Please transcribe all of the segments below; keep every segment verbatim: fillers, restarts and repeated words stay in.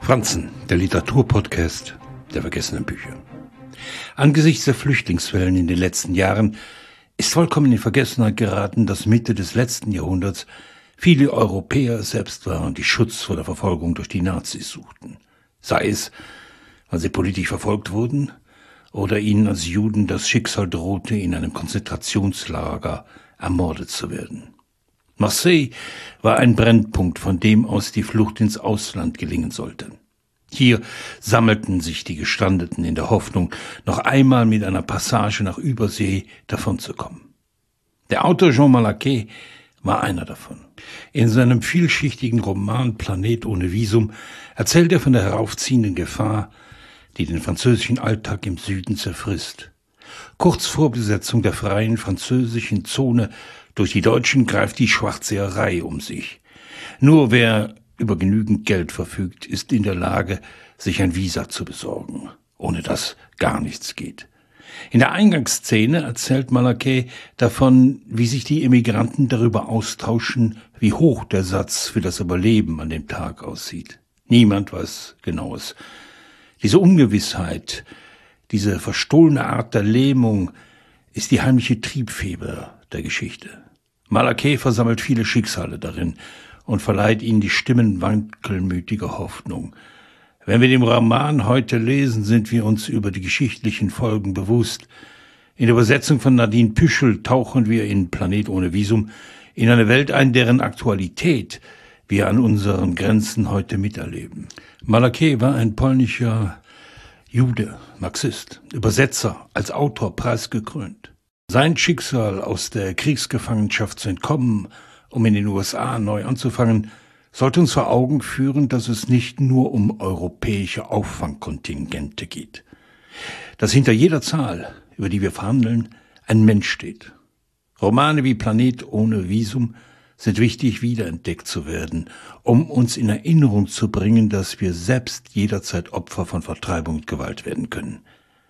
Franzen, der Literaturpodcast der vergessenen Bücher. Angesichts der Flüchtlingswellen in den letzten Jahren ist vollkommen in Vergessenheit geraten, dass Mitte des letzten Jahrhunderts viele Europäer selbst waren, die Schutz vor der Verfolgung durch die Nazis suchten. Sei es, weil sie politisch verfolgt wurden oder ihnen als Juden das Schicksal drohte, in einem Konzentrationslager ermordet zu werden. Marseille war ein Brennpunkt, von dem aus die Flucht ins Ausland gelingen sollte. Hier sammelten sich die Gestrandeten in der Hoffnung, noch einmal mit einer Passage nach Übersee davonzukommen. Der Autor Jean Malaquais war einer davon. In seinem vielschichtigen Roman Planet ohne Visum erzählt er von der heraufziehenden Gefahr, die den französischen Alltag im Süden zerfrisst. Kurz vor Besetzung der freien französischen Zone durch die Deutschen greift die Schwarzseherei um sich. Nur wer über genügend Geld verfügt, ist in der Lage, sich ein Visa zu besorgen, ohne das gar nichts geht. In der Eingangsszene erzählt Malaquais davon, wie sich die Emigranten darüber austauschen, wie hoch der Satz für das Überleben an dem Tag aussieht. Niemand weiß Genaues. Diese Ungewissheit, diese verstohlene Art der Lähmung ist die heimliche Triebfeder der Geschichte. Malaquais versammelt viele Schicksale darin und verleiht ihnen die Stimmen wankelmütiger Hoffnung. Wenn wir den Roman heute lesen, sind wir uns über die geschichtlichen Folgen bewusst. In der Übersetzung von Nadine Püschel tauchen wir in Planet ohne Visum in eine Welt ein, deren Aktualität wir an unseren Grenzen heute miterleben. Malaquais war ein polnischer Jude, Marxist, Übersetzer, als Autor preisgekrönt. Sein Schicksal, aus der Kriegsgefangenschaft zu entkommen, um in den U S A neu anzufangen, sollte uns vor Augen führen, dass es nicht nur um europäische Auffangkontingente geht. Dass hinter jeder Zahl, über die wir verhandeln, ein Mensch steht. Romane wie Planet ohne Visum sind wichtig, wiederentdeckt zu werden, um uns in Erinnerung zu bringen, dass wir selbst jederzeit Opfer von Vertreibung und Gewalt werden können.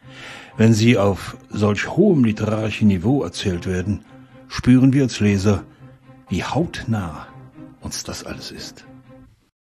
Wenn sie auf solch hohem literarischen Niveau erzählt werden, spüren wir als Leser, wie hautnah uns das alles ist.